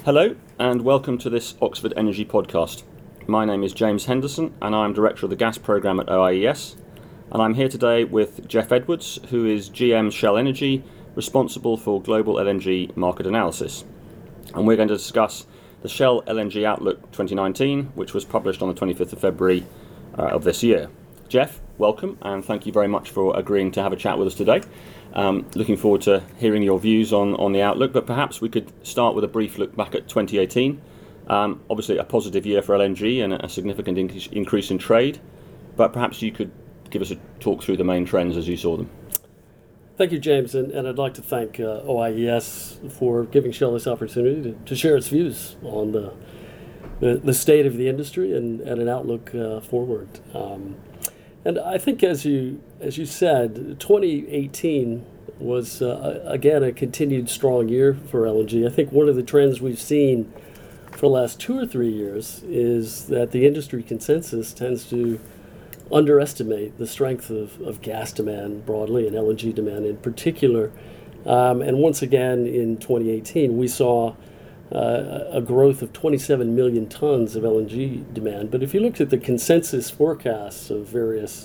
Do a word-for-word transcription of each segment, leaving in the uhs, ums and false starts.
Hello, and welcome to this Oxford Energy podcast. My name is James Henderson, and I'm Director of the Gas Programme at O I E S. And I'm here today with Jeff Edwards, who is G M Shell Energy, responsible for global L N G market analysis. And we're going to discuss the Shell L N G Outlook twenty nineteen, which was published on the twenty-fifth of February uh, of this year. Jeff, welcome, and thank you very much for agreeing to have a chat with us today. Um, looking forward to hearing your views on, on the outlook, but perhaps we could start with a brief look back at twenty eighteen. Um, obviously a positive year for L N G and a significant increase, increase in trade, but perhaps you could give us a talk through the main trends as you saw them. Thank you, James, and, and I'd like to thank uh, O I E S for giving Shell this opportunity to, to share its views on the, the the state of the industry and, and an outlook uh, forward. Um, And I think, as you as you said, twenty eighteen was uh, again a continued strong year for L N G. I think one of the trends we've seen for the last two or three years is that the industry consensus tends to underestimate the strength of, of gas demand broadly and L N G demand in particular. Um, and once again, in twenty eighteen, we saw Uh, a growth of twenty-seven million tons of L N G demand. But if you looked at the consensus forecasts of various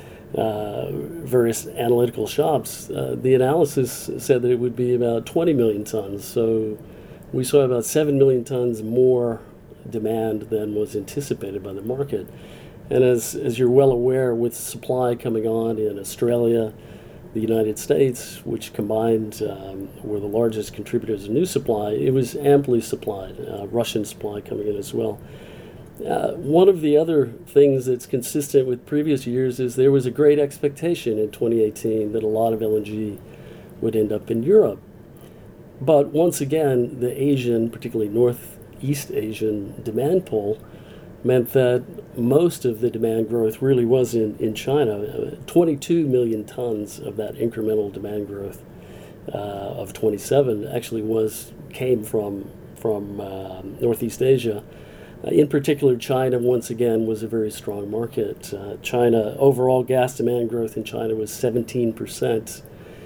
uh, various analytical shops, uh, the analysis said that it would be about twenty million tons. So we saw about seven million tons more demand than was anticipated by the market. And as, as you're well aware, with supply coming on in Australia, the United States, which combined um, were the largest contributors of new supply, it was amply supplied, uh, Russian supply coming in as well. Uh, one of the other things that's consistent with previous years is there was a great expectation in twenty eighteen that a lot of L N G would end up in Europe. But once again, the Asian, particularly Northeast Asian demand pull meant that most of the demand growth really was in, in China. twenty-two million tons of that incremental demand growth uh, of twenty-seven actually was came from from uh, Northeast Asia. Uh, in particular, China, once again, was a very strong market. Uh, China, overall gas demand growth in China was seventeen percent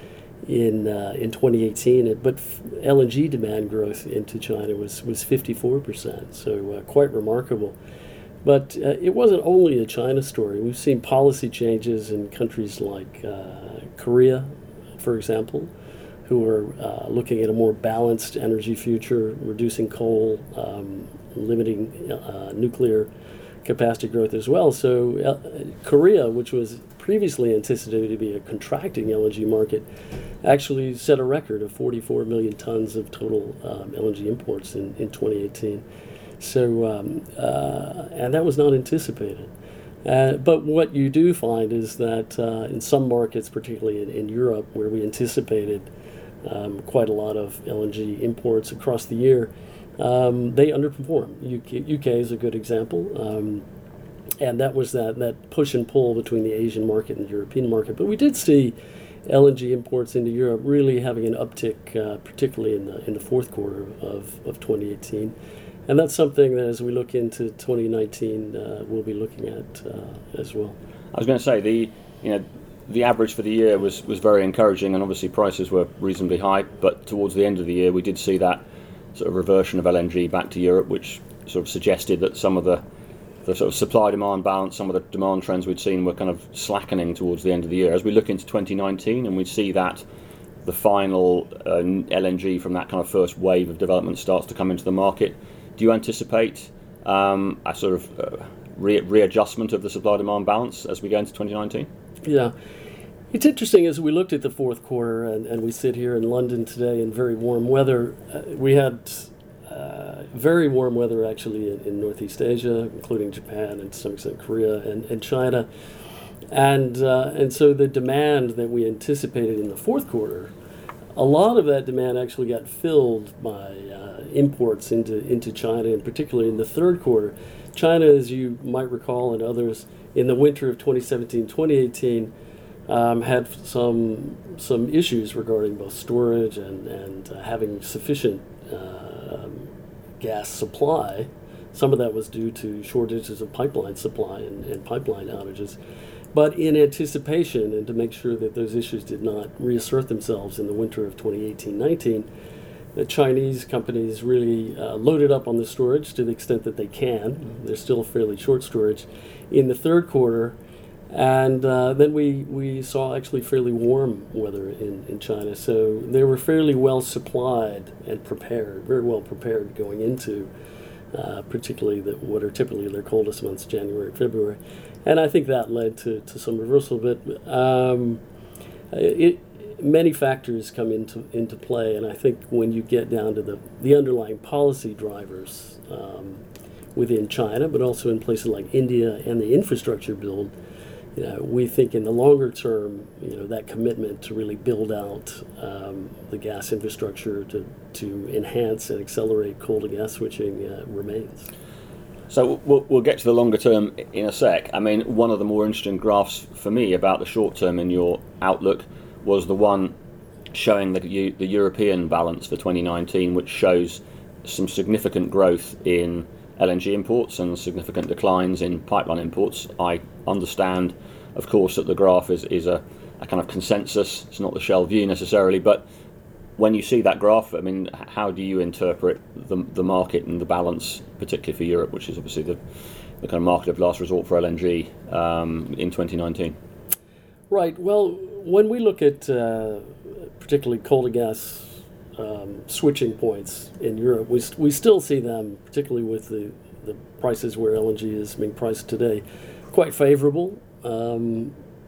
in uh, in twenty eighteen, but L N G demand growth into China was, was fifty-four percent, so uh, quite remarkable. But uh, it wasn't only a China story. We've seen policy changes in countries like uh, Korea, for example, who are uh, looking at a more balanced energy future, reducing coal, um, limiting uh, nuclear capacity growth as well. So uh, Korea, which was previously anticipated to be a contracting L N G market, actually set a record of forty-four million tons of total um, L N G imports in, in twenty eighteen. So, um, uh, and that was not anticipated. Uh, but what you do find is that uh, in some markets, particularly in, in Europe, where we anticipated um, quite a lot of L N G imports across the year, um, they underperform. U K, U K is a good example. Um, and that was that, that push and pull between the Asian market and the European market. But we did see L N G imports into Europe really having an uptick, uh, particularly in the, in the fourth quarter of, of twenty eighteen. And that's something that, as we look into twenty nineteen, uh, we'll be looking at uh, as well. I was going to say the you know the average for the year was, was very encouraging, and obviously prices were reasonably high. But towards the end of the year, we did see that sort of reversion of L N G back to Europe, which sort of suggested that some of the the sort of supply-demand balance, some of the demand trends we'd seen were kind of slackening towards the end of the year. As we look into twenty nineteen, and we see that the final uh, L N G from that kind of first wave of development starts to come into the market. Do you anticipate um, a sort of uh, re- readjustment of the supply-demand balance as we go into twenty nineteen? Yeah. It's interesting, as we looked at the fourth quarter, and, and we sit here in London today in very warm weather, uh, we had uh, very warm weather actually in, in Northeast Asia, including Japan and to some extent Korea and, and China. And, uh, and so the demand that we anticipated in the fourth quarter, a lot of that demand actually got filled by uh, imports into, into China, and particularly in the third quarter. China, as you might recall, and others, in the winter of twenty seventeen twenty eighteen, um, had some some issues regarding both storage and, and uh, having sufficient uh, gas supply. Some of that was due to shortages of pipeline supply and, and pipeline outages. But in anticipation and to make sure that those issues did not reassert themselves in the winter of twenty eighteen nineteen, the Chinese companies really uh, loaded up on the storage to the extent that they can. They're still fairly short storage in the third quarter. And uh, then we, we saw actually fairly warm weather in, in China. So they were fairly well supplied and prepared, very well prepared going into uh, particularly the, what are typically their coldest months, January and February. And I think that led to, to some reversal. But um, it, many factors come into, into play. And I think when you get down to the, the underlying policy drivers um, within China, but also in places like India and the infrastructure build, you know, we think in the longer term, you know, that commitment to really build out um, the gas infrastructure to, to enhance and accelerate coal to gas switching uh, remains. So we'll, we'll get to the longer term in a sec. I mean, one of the more interesting graphs for me about the short term in your outlook was the one showing the, the European balance for twenty nineteen, which shows some significant growth in L N G imports and significant declines in pipeline imports. I understand, of course, that the graph is, is a, a kind of consensus. It's not the Shell view necessarily, but when you see that graph, I mean, how do you interpret the, the market and the balance, particularly for Europe, which is obviously the, the kind of market of last resort for L N G um, in twenty nineteen? Right. Well, when we look at uh, particularly coal to gas Um, switching points in Europe, we, st- we still see them, particularly with the, the prices where L N G is being priced today, quite favorable um,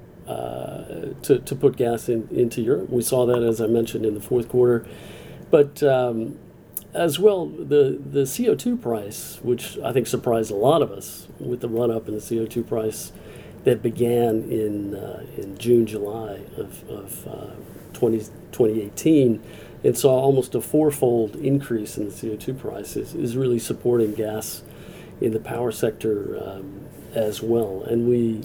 uh, to, to put gas in, into Europe. We saw that, as I mentioned, in the fourth quarter. But um, as well, the, the C O two price, which I think surprised a lot of us with the run-up in the C O two price that began in, uh, in June, July of, of uh, twenty eighteen, and saw almost a fourfold increase in the C O two price, is, is really supporting gas in the power sector um, as well. And we,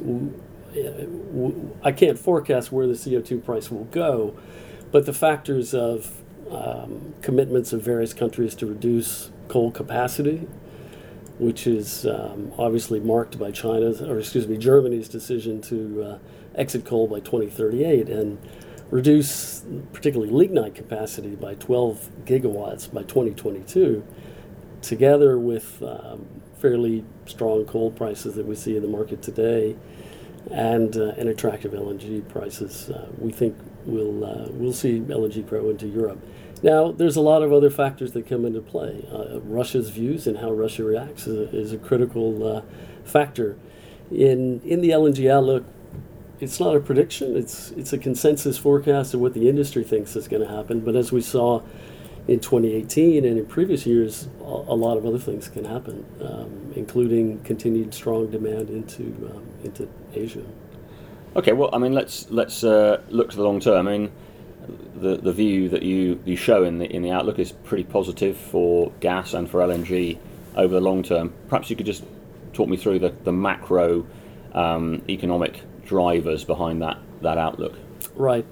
we, I can't forecast where the C O two price will go, but the factors of um, commitments of various countries to reduce coal capacity, which is um, obviously marked by China's, or excuse me, Germany's decision to uh, exit coal by twenty thirty-eight, and reduce particularly lignite capacity by twelve gigawatts by twenty twenty-two, together with um, fairly strong coal prices that we see in the market today, and uh, and attractive L N G prices. Uh, we think we'll uh, we'll see L N G grow into Europe. Now, there's a lot of other factors that come into play. Uh, Russia's views and how Russia reacts is a, is a critical uh, factor. In in the L N G outlook, it's not a prediction. It's it's a consensus forecast of what the industry thinks is going to happen. But as we saw in twenty eighteen and in previous years, a, a lot of other things can happen, um, including continued strong demand into um, into Asia. Okay, well, I mean, let's let's uh, look to the long term. I mean, the the view that you, you show in the in the outlook is pretty positive for gas and for L N G over the long term. Perhaps you could just talk me through the the macro um, economic drivers behind that that outlook. Right.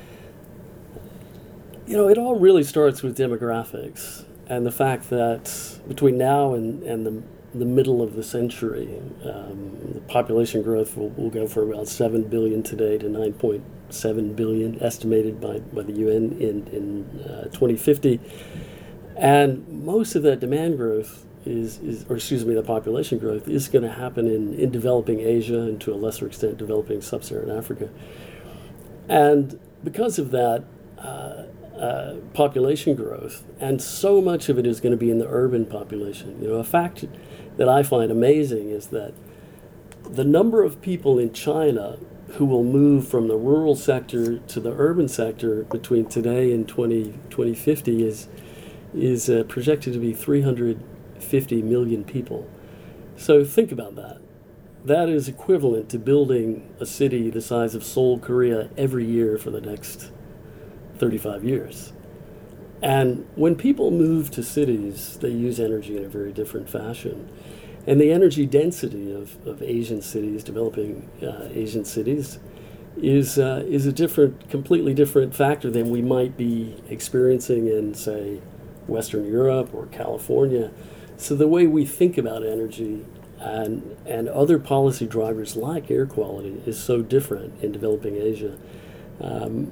You know, it all really starts with demographics and the fact that between now and, and the the middle of the century, um, the population growth will, will go from about seven billion today to nine point seven billion estimated by, by the U N in, in uh, twenty fifty. And most of that demand growth is, is or excuse me, the population growth is going to happen in, in developing Asia and to a lesser extent developing sub-Saharan Africa. And because of that uh, uh, population growth, and so much of it is going to be in the urban population. You know, a fact that I find amazing is that the number of people in China who will move from the rural sector to the urban sector between today and twenty fifty is is uh, projected to be three hundred fifty million people. So think about that. That is equivalent to building a city the size of Seoul, Korea every year for the next thirty-five years. And when people move to cities, they use energy in a very different fashion. And the energy density of, of Asian cities, developing uh, Asian cities, is uh, is a different, completely different factor than we might be experiencing in, say, Western Europe or California. So the way we think about energy and and other policy drivers like air quality is so different in developing Asia. Um,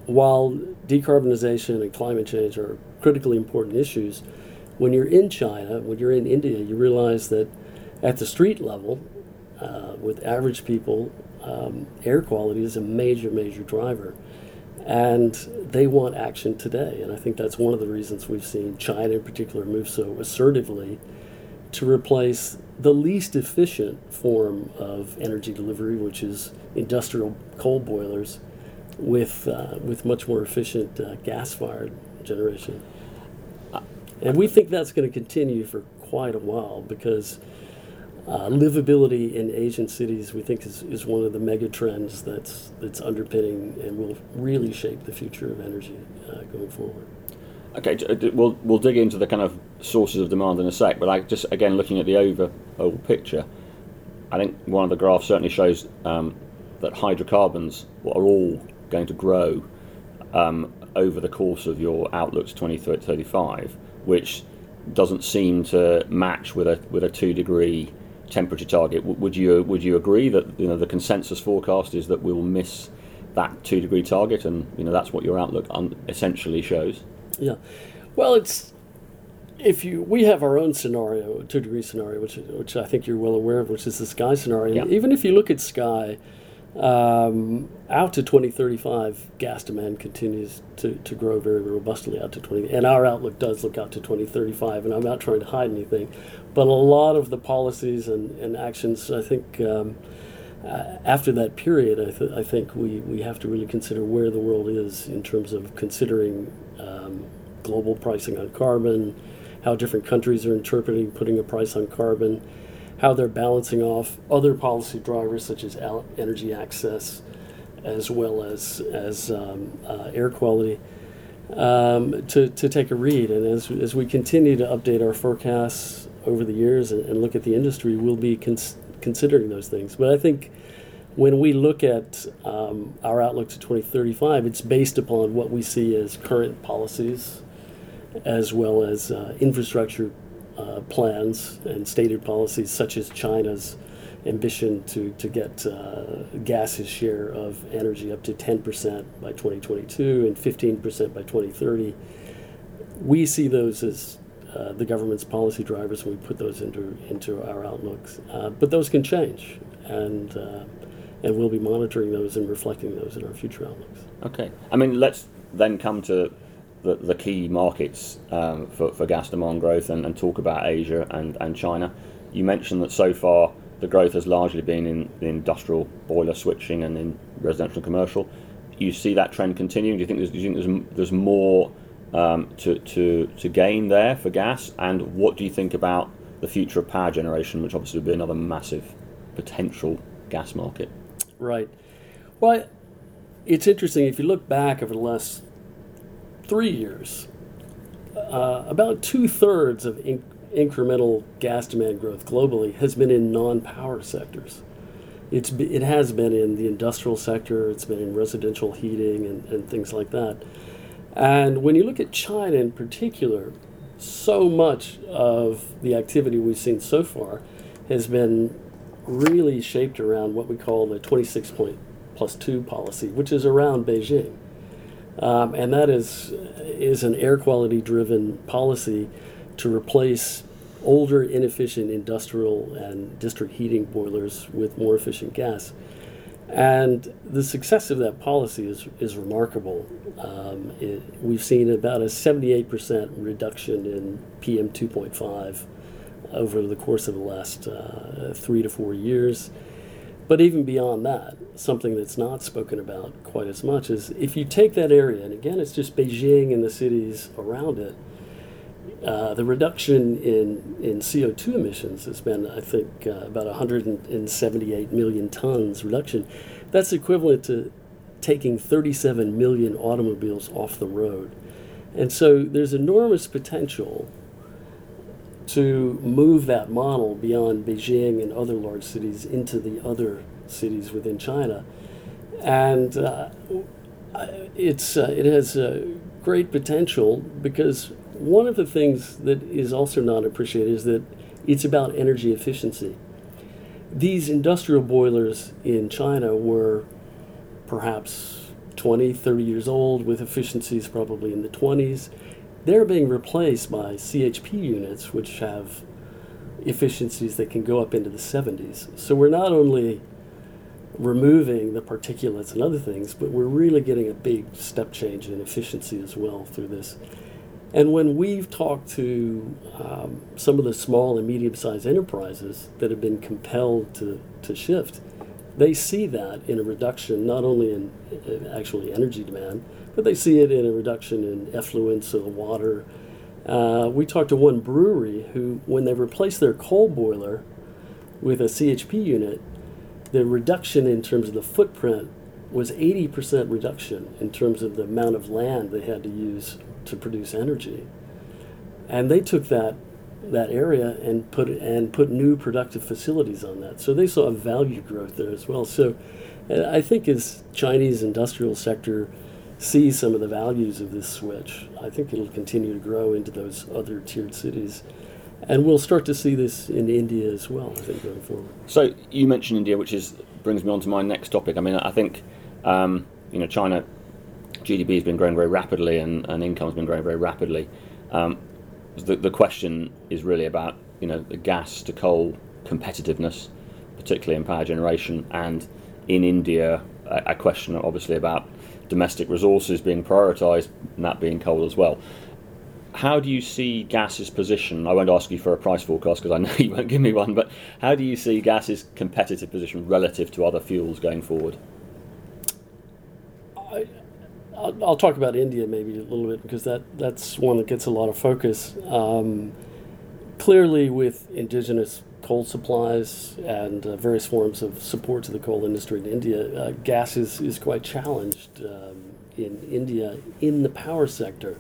while decarbonization and climate change are critically important issues, when you're in China, when you're in India, you realize that at the street level, uh, with average people, um, air quality is a major, major driver. And they want action today. And I think that's one of the reasons we've seen China in particular move so assertively to replace the least efficient form of energy delivery, which is industrial coal boilers, with uh, with much more efficient uh, gas-fired generation. And we think that's going to continue for quite a while because uh, livability in Asian cities, we think, is, is one of the mega trends that's that's underpinning and will really shape the future of energy uh, going forward. Okay, we'll we'll dig into the kind of sources of demand in a sec, but I just again looking at the overall picture, I think one of the graphs certainly shows um, that hydrocarbons are all going to grow um, over the course of your outlook to twenty thirty-five, which doesn't seem to match with a with a two degree temperature target. Would you would you agree that you know the consensus forecast is that we will miss that two degree target, and you know that's what your outlook un- essentially shows? Yeah, well, it's if you we have our own scenario, a two degree scenario, which which I think you're well aware of, which is the Sky scenario. Yeah. Even if you look at Sky, um, out to twenty thirty-five, gas demand continues to, to grow very robustly out to twenty, and our outlook does look out to twenty thirty-five. And I'm not trying to hide anything, but a lot of the policies and, and actions, I think. Um, Uh, after that period, I, th- I think we, we have to really consider where the world is in terms of considering um, global pricing on carbon, how different countries are interpreting putting a price on carbon, how they're balancing off other policy drivers such as al- energy access, as well as as um, uh, air quality, um, to, to take a read. And as as we continue to update our forecasts over the years and, and look at the industry, we'll be cons- considering those things. But I think when we look at um, our outlook to twenty thirty-five, it's based upon what we see as current policies, as well as uh, infrastructure uh, plans and stated policies, such as China's ambition to, to get uh, gas's share of energy up to ten percent by twenty twenty-two and fifteen percent by twenty thirty. We see those as Uh, the government's policy drivers, and we put those into into our outlooks. Uh, but those can change, and uh, and we'll be monitoring those and reflecting those in our future outlooks. Okay. I mean, let's then come to the, the key markets um, for, for gas demand growth and, and talk about Asia and, and China. You mentioned that so far the growth has largely been in the industrial boiler switching and in residential and commercial. You see that trend continuing? Do you think there's, do you think there's, there's more Um, to, to to gain there for gas, and what do you think about the future of power generation, which obviously would be another massive potential gas market? Right. Well, it's interesting if you look back over the last three years, uh, about two thirds of in- incremental gas demand growth globally has been in non-power sectors. It's be, it has been in the industrial sector, it's been in residential heating and, and things like that. And when you look at China in particular, so much of the activity we've seen so far has been really shaped around what we call the twenty-six point plus two policy, which is around Beijing. Um, and that is, is an air quality driven policy to replace older, inefficient industrial and district heating boilers with more efficient gas. And the success of that policy is is remarkable. Um, it, we've seen about a seventy-eight percent reduction in P M two point five over the course of the last uh, three to four years. But even beyond that, something that's not spoken about quite as much is if you take that area, and again, it's just Beijing and the cities around it, Uh, the reduction in, in C O two emissions has been, I think, uh, about one hundred seventy-eight million tons reduction. That's equivalent to taking thirty-seven million automobiles off the road. And so there's enormous potential to move that model beyond Beijing and other large cities into the other cities within China. And uh, it's uh, it has uh, great potential because one of the things that is also not appreciated is that it's about energy efficiency. These industrial boilers in China were perhaps twenty, thirty years old with efficiencies probably in the twenties. They're being replaced by C H P units, which have efficiencies that can go up into the seventies. So we're not only removing the particulates and other things, but we're really getting a big step change in efficiency as well through this. And when we've talked to um, some of the small and medium-sized enterprises that have been compelled to, to shift, they see that in a reduction not only in uh, actually energy demand, but they see it in a reduction in effluents of the water. Uh, we talked to one brewery who, when they replaced their coal boiler with a C H P unit, the reduction in terms of the footprint was eighty percent reduction in terms of the amount of land they had to use to produce energy. And they took that that area and put and put new productive facilities on that. So they saw a value growth there as well. So I think as Chinese industrial sector sees some of the values of this switch, I think it'll continue to grow into those other tiered cities. And we'll start to see this in India as well, I think, going forward. So you mentioned India, which is brings me on to my next topic. I mean, I think um, you know, China G D P has been growing very rapidly, and, and income has been growing very rapidly. Um, the, the question is really about you know the gas to coal competitiveness, particularly in power generation, and in India, a, a question obviously about domestic resources being prioritised, and that being coal as well. How do you see gas's position? I won't ask you for a price forecast because I know you won't give me one, but how do you see gas's competitive position relative to other fuels going forward? I, I'll, I'll talk about India maybe a little bit because that, that's one that gets a lot of focus. Um, clearly, with indigenous coal supplies and uh, various forms of support to the coal industry in India, uh, gas is, is quite challenged um, in India in the power sector.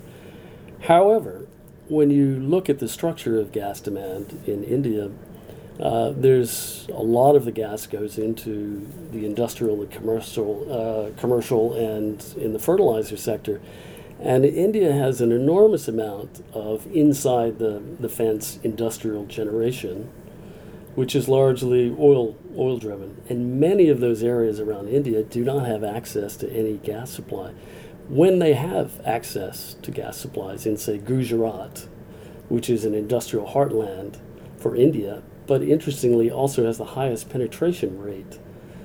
However, when you look at the structure of gas demand in India, uh, there's a lot of the gas goes into the industrial and commercial, uh, commercial and in the fertilizer sector. And India has an enormous amount of inside the, the fence industrial generation, which is largely oil oil driven. And many of those areas around India do not have access to any gas supply. When they have access to gas supplies in, say, Gujarat, which is an industrial heartland for India, but interestingly also has the highest penetration rate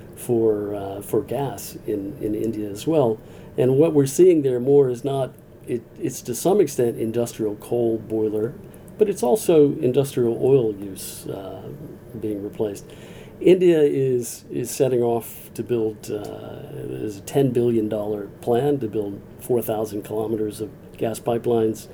for uh, for gas in, in India as well. And what we're seeing there more is not, it, it's to some extent industrial coal boiler, but it's also industrial oil use uh, being replaced. India is is setting off to build, uh, there's a ten billion dollars plan to build four thousand kilometers of gas pipelines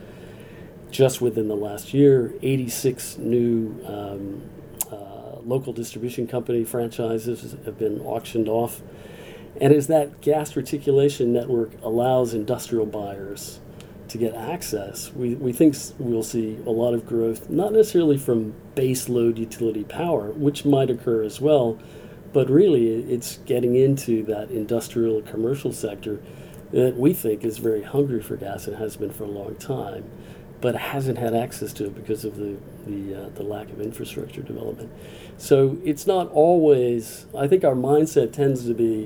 just within the last year. eighty-six new um, uh, local distribution company franchises have been auctioned off. And as that gas reticulation network allows industrial buyers to get access, we, we think we'll see a lot of growth, not necessarily from base load utility power, which might occur as well, but really it's getting into that industrial commercial sector that we think is very hungry for gas and has been for a long time, but hasn't had access to it because of the the, uh, the lack of infrastructure development. So it's not always, I think our mindset tends to be,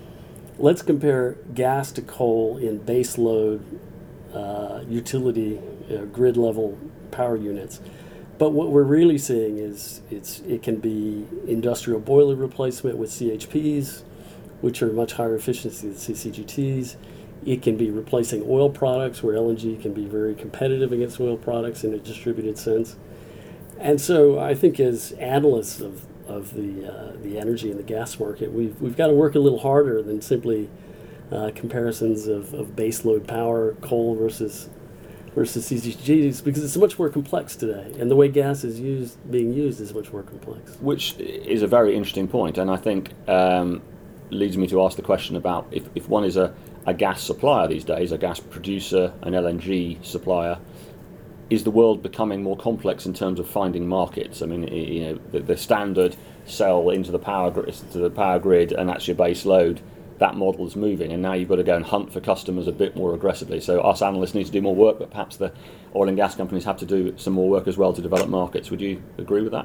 let's compare gas to coal in base load Uh, utility, uh, grid level power units. But what we're really seeing is it's it can be industrial boiler replacement with C H Ps, which are much higher efficiency than C C G Ts. It can be replacing oil products, where L N G can be very competitive against oil products in a distributed sense. And so I think as analysts of, of the uh, the energy and the gas market, we've, we've got to work a little harder than simply Uh, comparisons of, of base load power, coal versus versus C C Gs, because it's much more complex today, and the way gas is used, being used, is much more complex. Which is a very interesting point, and I think um, leads me to ask the question about if, if one is a, a gas supplier these days, a gas producer, an L N G supplier, is the world becoming more complex in terms of finding markets? I mean, you know, the, the standard sell into the power grid, to the power grid, and that's your base load. That model is moving, and now you've got to go and hunt for customers a bit more aggressively. So us analysts need to do more work, but perhaps the oil and gas companies have to do some more work as well to develop markets. Would you agree with that?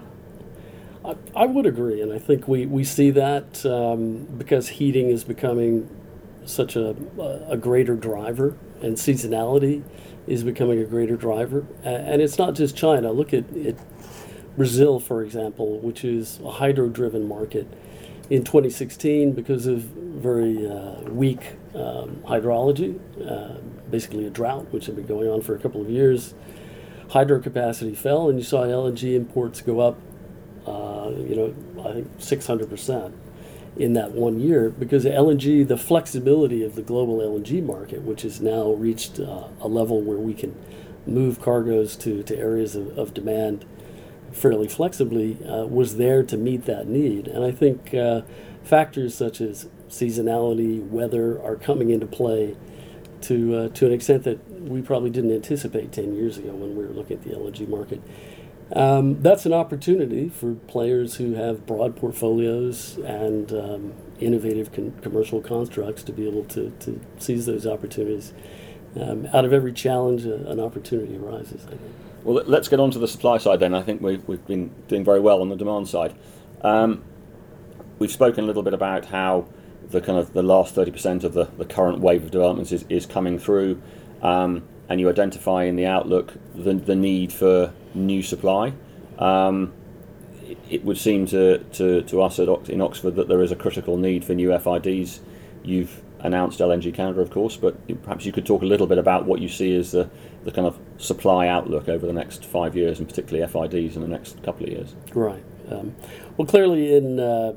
I, I would agree, and I think we, we see that um, because heating is becoming such a, a greater driver, and seasonality is becoming a greater driver. And it's not just China. Look at, at Brazil, for example, which is a hydro-driven market. In twenty sixteen, because of very uh, weak um, hydrology, uh, basically a drought, which had been going on for a couple of years, hydro capacity fell, and you saw L N G imports go up, uh, you know, I think six hundred percent in that one year, because L N G, the flexibility of the global L N G market, which has now reached uh, a level where we can move cargoes to, to areas of, of demand fairly flexibly, uh, was there to meet that need. And I think uh, factors such as seasonality, weather are coming into play to uh, to an extent that we probably didn't anticipate ten years ago when we were looking at the L N G market. Um, that's an opportunity for players who have broad portfolios and um, innovative con- commercial constructs to be able to, to seize those opportunities. Um, out of every challenge, uh, an opportunity arises, I think. Well, let's get on to the supply side then. I think we've, we've been doing very well on the demand side. Um, we've spoken a little bit about how the kind of the last thirty percent of the, the current wave of developments is, is coming through, um, and you identify in the outlook the, the need for new supply. Um, it, it would seem to, to, to us at Ox- in Oxford that there is a critical need for new F I Ds. You've announced L N G Canada, of course, but perhaps you could talk a little bit about what you see as the, the kind of supply outlook over the next five years, and particularly F I Ds in the next couple of years. Right. Um, well, clearly, in uh,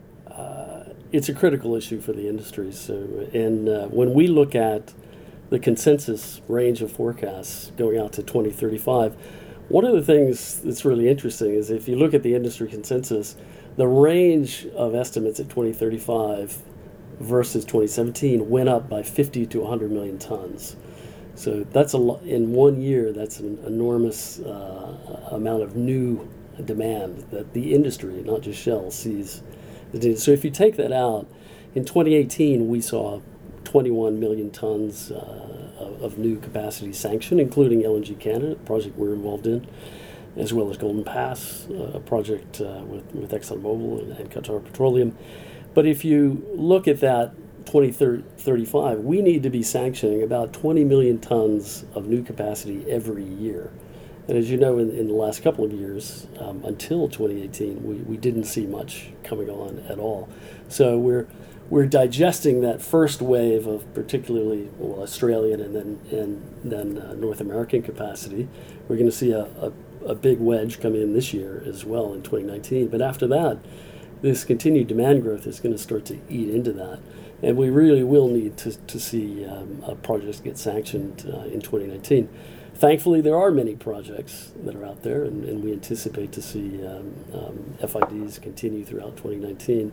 uh, it's a critical issue for the industry. So, and uh, when we look at the consensus range of forecasts going out to twenty thirty-five, one of the things that's really interesting is if you look at the industry consensus, the range of estimates at twenty thirty-five versus twenty seventeen went up by fifty to one hundred million tons. So that's a lo- in one year. That's an enormous uh, amount of new demand that the industry, not just Shell, sees. So if you take that out, in twenty eighteen we saw twenty-one million tons uh, of, of new capacity sanctioned, including L N G Canada, a project we're involved in, as well as Golden Pass, uh, a project uh, with, with ExxonMobil and, and Qatar Petroleum. But if you look at that twenty thirty-five, we need to be sanctioning about twenty million tons of new capacity every year. And as you know, in, in the last couple of years, um, until twenty eighteen, we, we didn't see much coming on at all. So we're we're digesting that first wave of particularly well, Australian and then and then uh, North American capacity. We're going to see a, a, a big wedge come in this year as well in twenty nineteen. But after that, this continued demand growth is going to start to eat into that. And we really will need to, to see um, uh, projects get sanctioned uh, in twenty nineteen. Thankfully, there are many projects that are out there, and, and we anticipate to see um, um, F I Ds continue throughout twenty nineteen.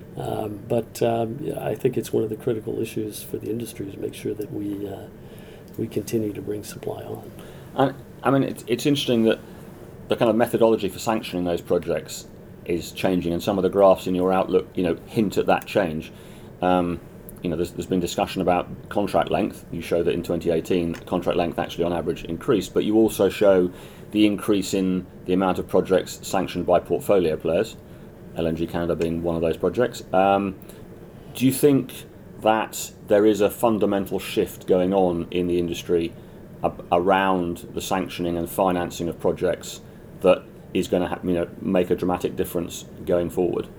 Um, but um, yeah, I think it's one of the critical issues for the industry to make sure that we uh, we continue to bring supply on. And I mean, it's, it's interesting that the kind of methodology for sanctioning those projects is changing, and some of the graphs in your outlook, you know, hint at that change. Um, you know, there's, there's been discussion about contract length. You show that in twenty eighteen, contract length actually on average increased, but you also show the increase in the amount of projects sanctioned by portfolio players, L N G Canada being one of those projects. Um, do you think that there is a fundamental shift going on in the industry ab- around the sanctioning and financing of projects that is going to ha- you know, make a dramatic difference going forward?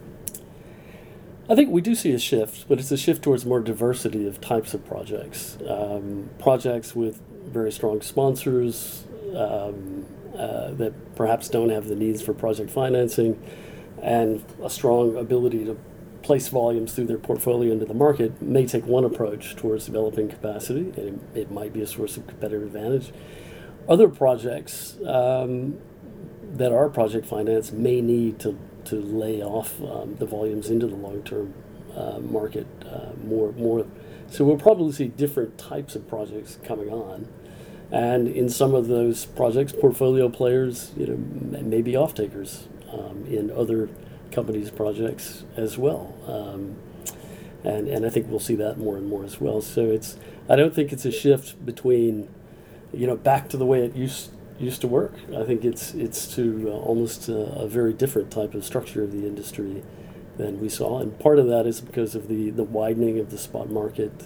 I think we do see a shift, but it's a shift towards more diversity of types of projects. Um, projects with very strong sponsors um, uh, that perhaps don't have the needs for project financing and a strong ability to place volumes through their portfolio into the market may take one approach towards developing capacity, and it, it might be a source of competitive advantage. Other projects um, that are project finance may need to to lay off um, the volumes into the long-term uh, market uh, more more. So we'll probably see different types of projects coming on, and in some of those projects, portfolio players, you know, m- may be off-takers um, in other companies' projects as well, um, and and I think we'll see that more and more as well. So it's I don't think it's a shift between, you know, back to the way it used. used to work. I think it's it's to uh, almost uh, a very different type of structure of the industry than we saw. And part of that is because of the, the widening of the spot market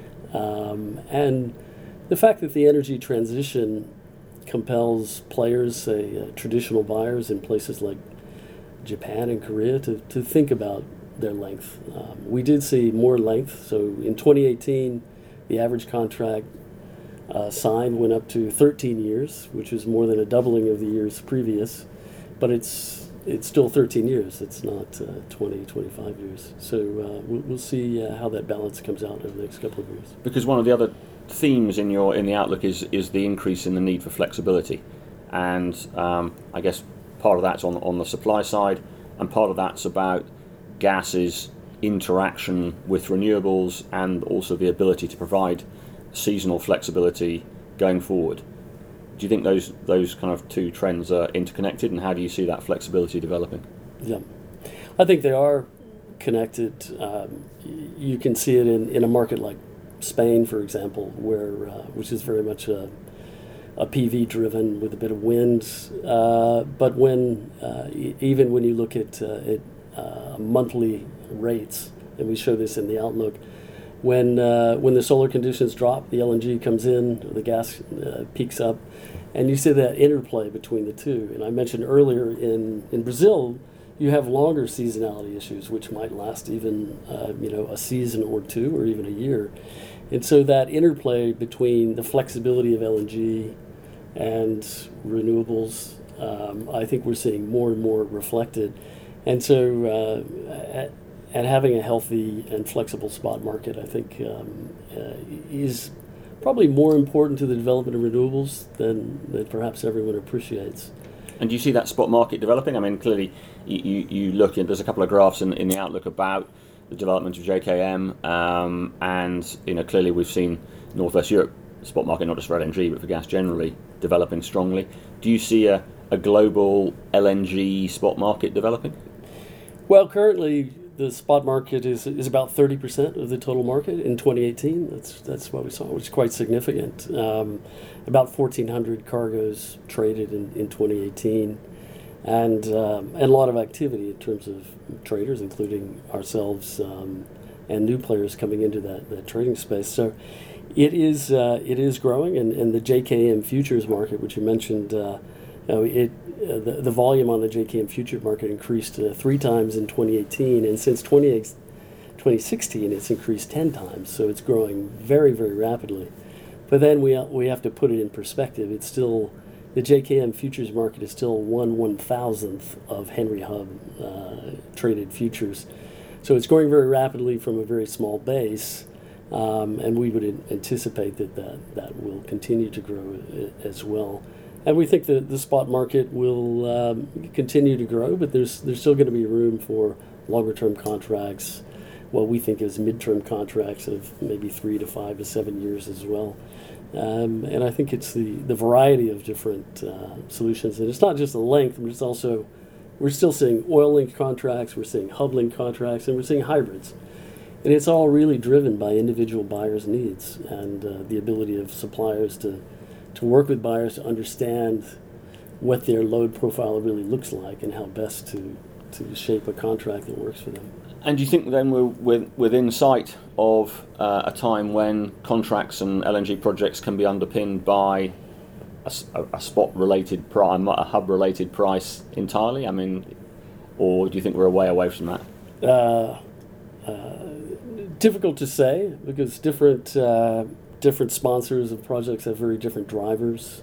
um, and the fact that the energy transition compels players, say uh, traditional buyers in places like Japan and Korea, to, to think about their length. Um, we did see more length. So in twenty eighteen, the average contract uh, signed went up to thirteen years, which is more than a doubling of the years previous. But it's it's still thirteen years. It's not uh, twenty, twenty-five years. So uh, we'll, we'll see uh, how that balance comes out over the next couple of years. Because one of the other themes in your in the outlook is is the increase in the need for flexibility, and um, I guess part of that's on on the supply side, and part of that's about gas's interaction with renewables and also the ability to provide seasonal flexibility going forward. Do you think those those kind of two trends are interconnected, and how do you see that flexibility developing? Yeah, I think they are connected. Um, you can see it in, in a market like Spain, for example, where uh, which is very much a, a P V driven with a bit of wind. Uh, but when uh, e- even when you look at, uh, at uh, monthly rates, and we show this in the outlook, when uh, when the solar conditions drop, the L N G comes in, the gas uh, peaks up, and you see that interplay between the two. And I mentioned earlier in, in Brazil, you have longer seasonality issues, which might last even uh, you know a season or two or even a year. And so that interplay between the flexibility of L N G and renewables, um, I think we're seeing more and more reflected. And so uh, and having a healthy and flexible spot market, I think, um, uh, is probably more important to the development of renewables than, than perhaps everyone appreciates. And do you see that spot market developing? I mean, clearly, you, you, you look at, there's a couple of graphs in, in the outlook about the development of J K M, um, and you know, clearly we've seen Northwest Europe spot market, not just for L N G, but for gas generally, developing strongly. Do you see a, a global L N G spot market developing? Well, currently, the spot market is is about thirty percent of the total market in twenty eighteen. That's that's what we saw, which is quite significant. Um, about fourteen hundred cargoes traded in, in twenty eighteen, and um, and a lot of activity in terms of traders, including ourselves um, and new players coming into that, that trading space. So it is uh, it is growing, and, and the J K M futures market, which you mentioned, uh, you know, it. Uh, the, the volume on the J K M future market increased uh, three times in twenty eighteen, and since twenty sixteen it's increased ten times, so it's growing very, very rapidly. But then we, uh, we have to put it in perspective. It's still, the J K M futures market is still one one-thousandth of Henry Hub uh, traded futures. So it's growing very rapidly from a very small base, um, and we would anticipate that, that that will continue to grow as well. And we think that the spot market will um, continue to grow, but there's there's still going to be room for longer-term contracts, what we think is mid-term contracts of maybe three to five to seven years as well. Um, and I think it's the, the variety of different uh, solutions. And it's not just the length, but it's also, we're still seeing oil-linked contracts, we're seeing hub-linked contracts, and we're seeing hybrids. And it's all really driven by individual buyers' needs and uh, the ability of suppliers to to work with buyers to understand what their load profile really looks like and how best to, to shape a contract that works for them. And do you think then we're with, within sight of uh, a time when contracts and L N G projects can be underpinned by a, a spot-related price, a hub-related price entirely? I mean, or do you think we're a way away from that? Uh, uh, difficult to say, because different uh, different sponsors of projects have very different drivers.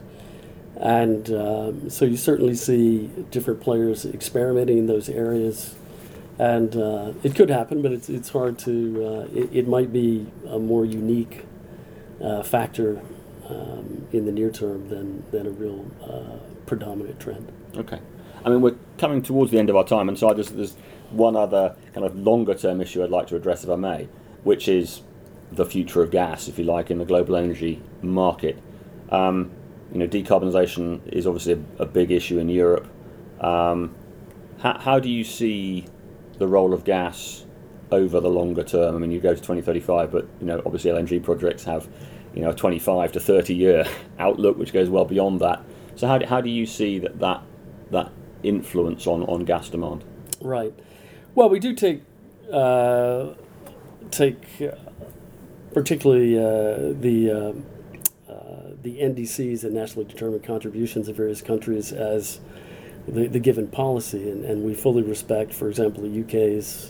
And um, so you certainly see different players experimenting in those areas. And uh, it could happen, but it's it's hard to, uh, it, it might be a more unique uh, factor um, in the near term than, than a real uh, predominant trend. Okay. I mean, we're coming towards the end of our time, and so I just, there's one other kind of longer term issue I'd like to address, if I may, which is the future of gas, if you like, in the global energy market. Um, you know, decarbonisation is obviously a, a big issue in Europe. Um, how, how do you see the role of gas over the longer term? I mean, you go to twenty thirty-five, but you know, obviously L N G projects have, you know, a twenty-five to thirty year outlook, which goes well beyond that. So how do, how do you see that that, that influence on, on gas demand? Right. Well, we do take uh, take uh, particularly uh, the uh, uh, the N D Cs and nationally determined contributions of various countries as the, the given policy, and, and we fully respect, for example, the U K's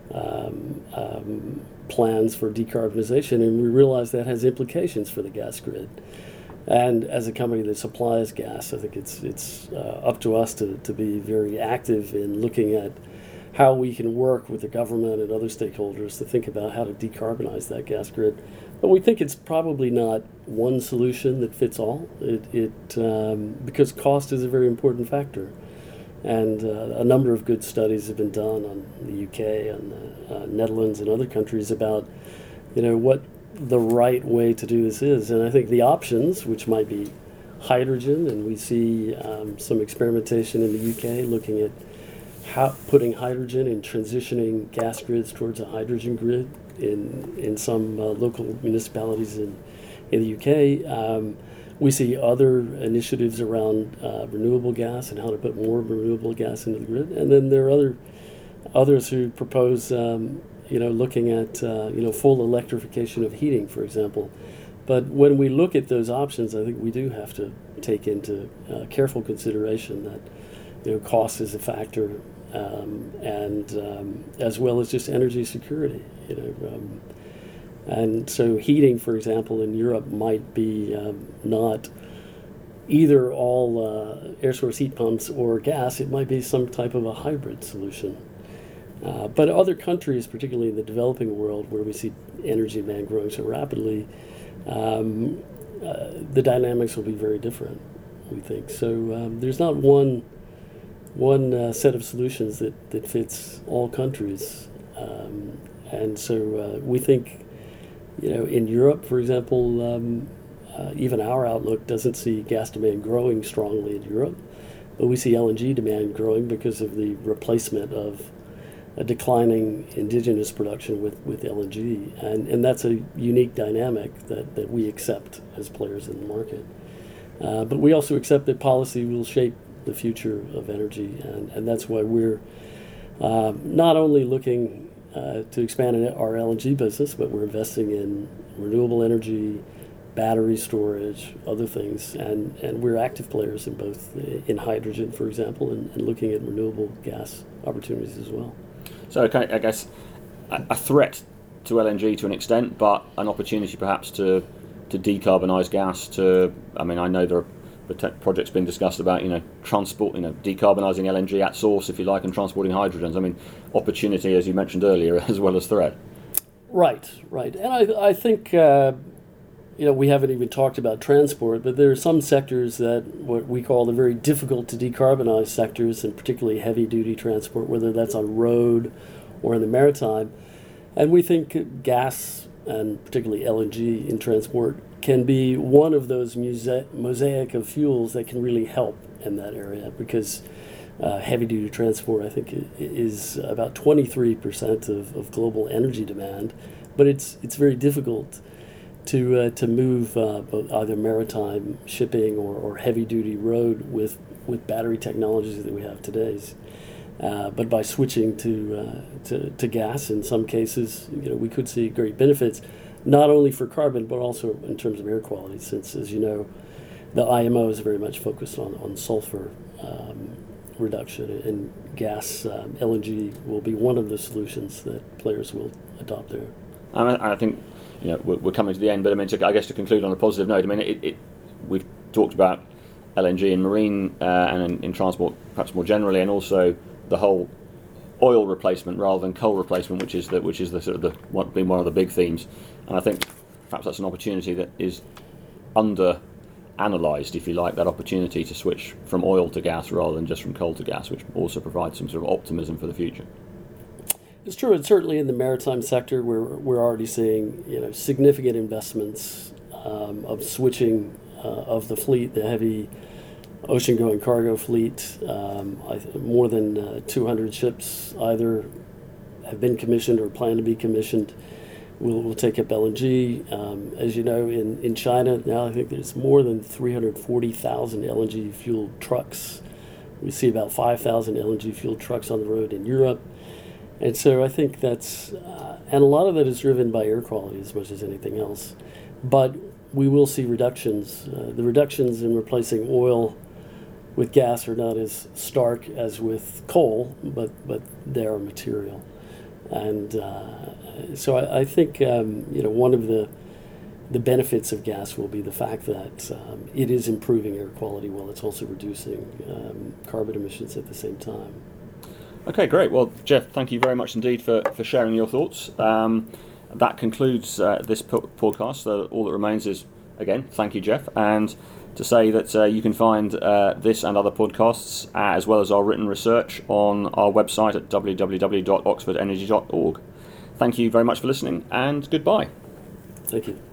um, um, plans for decarbonization, and we realize that has implications for the gas grid. And as a company that supplies gas, I think it's it's uh, up to us to, to be very active in looking at how we can work with the government and other stakeholders to think about how to decarbonize that gas grid. But we think it's probably not one solution that fits all. It, it um, because cost is a very important factor. And uh, a number of good studies have been done on the U K and the uh, Netherlands and other countries about, you know, what the right way to do this is. And I think the options, which might be hydrogen, and we see um, some experimentation in the U K looking at how putting hydrogen and transitioning gas grids towards a hydrogen grid in in some uh, local municipalities in, in the U K. Um, we see other initiatives around uh, renewable gas and how to put more renewable gas into the grid. And then there are other others who propose um, you know, looking at, uh, you know, full electrification of heating, for example. But when we look at those options, I think we do have to take into uh, careful consideration that, you know, cost is a factor, um, and um, as well as just energy security, you know. Um, and so heating, for example, in Europe might be um, not either all uh, air source heat pumps or gas. It might be some type of a hybrid solution. Uh, but other countries, particularly in the developing world, where we see energy demand growing so rapidly, um, uh, the dynamics will be very different, we think. So um, there's not one one uh, set of solutions that, that fits all countries. Um, and so uh, we think, you know, in Europe, for example, um, uh, even our outlook doesn't see gas demand growing strongly in Europe, but we see L N G demand growing because of the replacement of a declining indigenous production with, with L N G. And, and that's a unique dynamic that, that we accept as players in the market. Uh, but we also accept that policy will shape the future of energy, and, and that's why we're uh, not only looking uh, to expand our L N G business, but we're investing in renewable energy, battery storage, other things, and, and we're active players in both, in hydrogen, for example, and, and looking at renewable gas opportunities as well. So okay, I guess a, a threat to L N G to an extent, but an opportunity perhaps to to decarbonise gas. To I mean, I know there are projects being discussed about, you know, transport, you know, decarbonising L N G at source, if you like, and transporting hydrogens. I mean, opportunity, as you mentioned earlier, as well as threat. Right, right, and I I think. Uh, You know, we haven't even talked about transport, but there are some sectors that what we call the very difficult to decarbonize sectors, and particularly heavy-duty transport, whether that's on road or in the maritime. And we think gas, and particularly L N G in transport, can be one of those muse- mosaic of fuels that can really help in that area, because uh, heavy-duty transport, I think, is about twenty-three percent of, of global energy demand, but it's it's very difficult to uh, to move uh, both either maritime shipping or, or heavy-duty road with, with battery technologies that we have today. Uh, but by switching to, uh, to to gas, in some cases, you know, we could see great benefits, not only for carbon but also in terms of air quality. Since, as you know, the I M O is very much focused on on sulfur um, reduction, and gas um, L N G will be one of the solutions that players will adopt there. I, I think. You know, we're, we're coming to the end, but I mean, to, I guess to conclude on a positive note, I mean, it, it, we've talked about L N G in marine uh, and in, in transport, perhaps more generally, and also the whole oil replacement rather than coal replacement, which is the which is the sort of the one, being one of the big themes. And I think perhaps that's an opportunity that is under analysed, if you like, that opportunity to switch from oil to gas rather than just from coal to gas, which also provides some sort of optimism for the future. It's true, and certainly in the maritime sector, we're we're already seeing, you know, significant investments um, of switching uh, of the fleet, the heavy ocean-going cargo fleet. Um, I th- more than uh, two hundred ships either have been commissioned or plan to be commissioned. Will will take up L N G. Um, as you know, in, in China now, I think there's more than three hundred forty thousand L N G fueled trucks. We see about five thousand L N G fueled trucks on the road in Europe. And so I think that's, uh, and a lot of that is driven by air quality as much as anything else. But we will see reductions. Uh, the reductions in replacing oil with gas are not as stark as with coal, but, but they are material. And uh, so I, I think um, you know one of the the benefits of gas will be the fact that um, it is improving air quality while it's also reducing um, carbon emissions at the same time. Okay, great. Well, Jeff, thank you very much indeed for, for sharing your thoughts. Um, that concludes uh, this po- podcast. So all that remains is, again, thank you, Jeff, and to say that uh, you can find uh, this and other podcasts, uh, as well as our written research, on our website at w w w dot oxford energy dot org. Thank you very much for listening, and goodbye. Thank you.